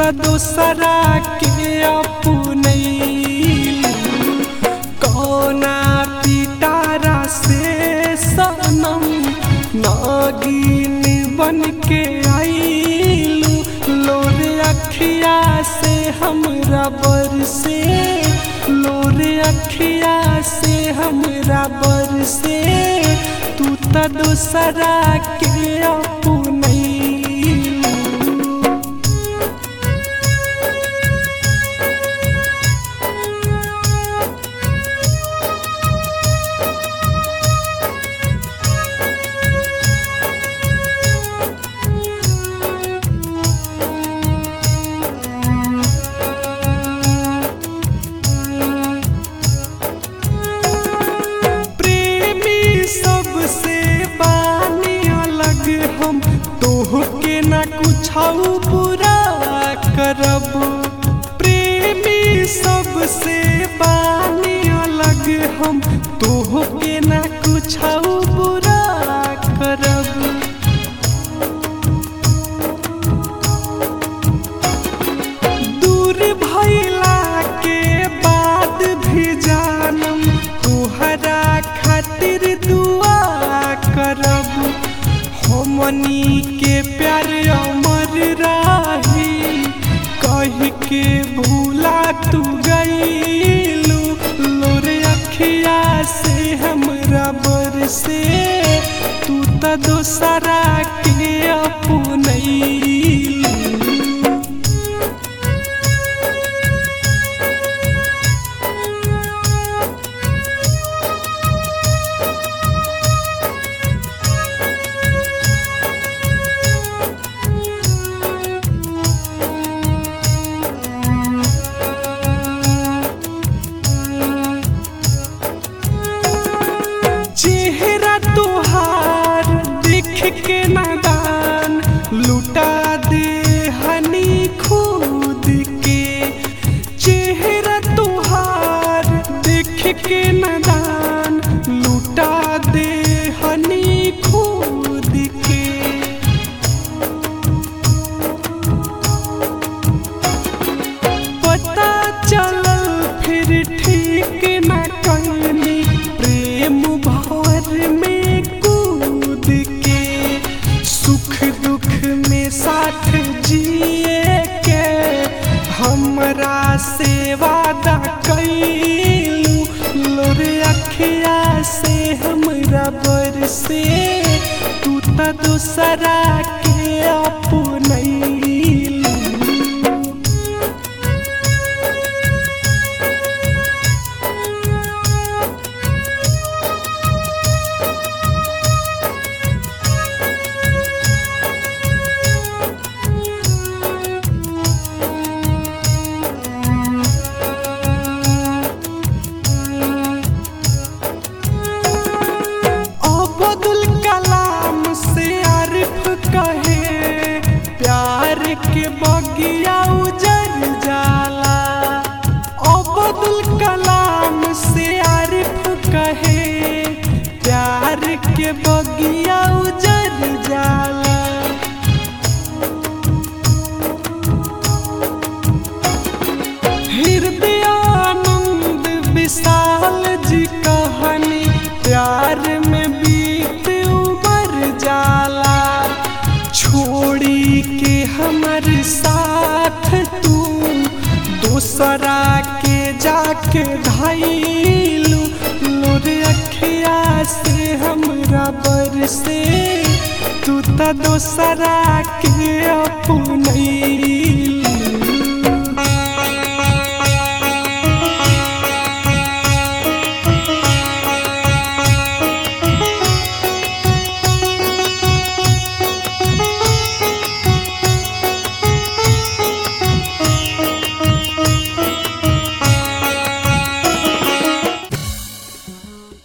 त दोसरा के अपनैलू कौना पिटारा से सनम नागिन बन के आइलू लोरे अखिया से हमरा बरसे लोरे अखिया से हमरा बरसे तू त दोसरा के अपनैलू। तोहके ना कुछ बुरा करब प्रेमी सबसे बानी अलग हम तोहके ना कुछ बुरा करब। दूर भइला के बाद भी जानम तोहरा खातिर दुआ करब हमनी के प्यार अमर राही कह के भूला तू गईलू लोरे अखिया से हमरा बरसे तू त दोसरा के अपनैलू। चेहरा तुहार देख के नादान लुटा दे हनी खुद के चेहरा तुहार देख के नादान लुटा दे हनी खुद के। पता चलल फिर ठीक ना कहनी प्रेम में कूद के सुख दुख में साथ जिए के हमरा से वादा कैलू लोरे अखिया से हमरा बरसे तू त दोसरा के अपनैलू। अब्दुल कलाम से आरिफ कहे प्यार के बगिया उजर जाला अब्दुल कलाम से आरिफ कहे प्यार के बगिया उजर जाला। हृदयानंद विशाल जी कहानी प्यार में बीत उमर जाला छोड़ी के हमर साथ तू दोसरा के जाके धइलू लोरे अखिया से हमरा बरसे तू त दोसरा के अपनैलू।